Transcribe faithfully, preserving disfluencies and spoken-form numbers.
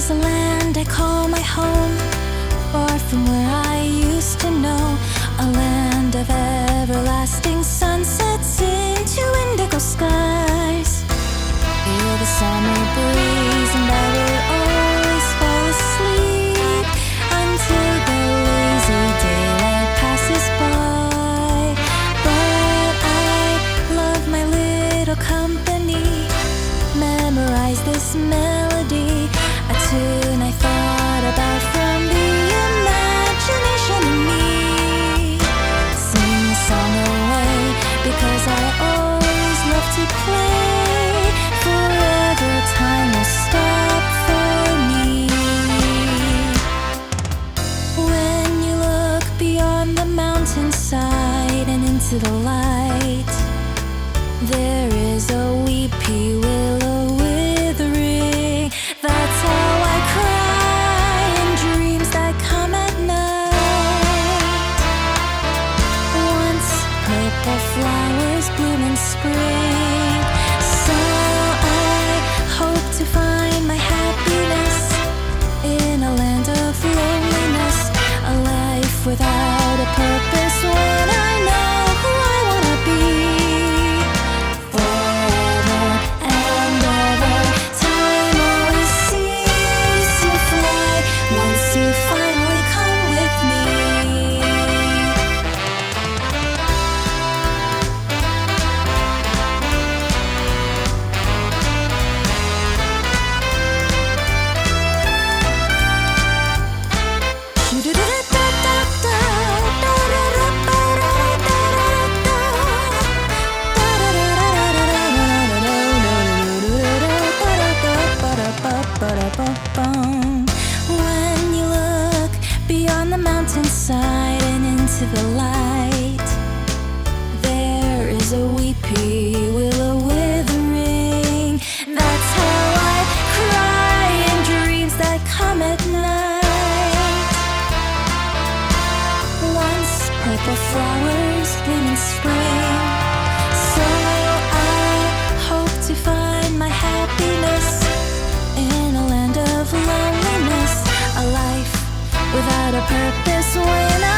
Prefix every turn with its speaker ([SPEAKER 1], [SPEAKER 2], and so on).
[SPEAKER 1] a land I call my home, far from where I used to know. A land of everlasting sunsets into indigo skies. Feel the summer breeze and I will always fall asleep until the lazy daylight passes by. But I love my little company. Memorize this melody, a tune I thought about from the imagination in me. Sing the song away because I always love to play. Forever time will stop for me. When you look beyond the mountainside and into the light, there is a weepy willow withering. That's how I cry in dreams that come at night. Once purple flowers bloom in spring, so I hope to find my happiness in a land of loneliness, a life without a purpose when I know who I wanna be. Forever and ever, time always seems to fly once you finally come with me. When you look beyond the mountainside and into the light, there is a weepy willow withering. That's how I cry in dreams that come at night. Once purple flowers bloom in spring, so I hope to find my happiness in a land of loneliness, a life without a purpose when I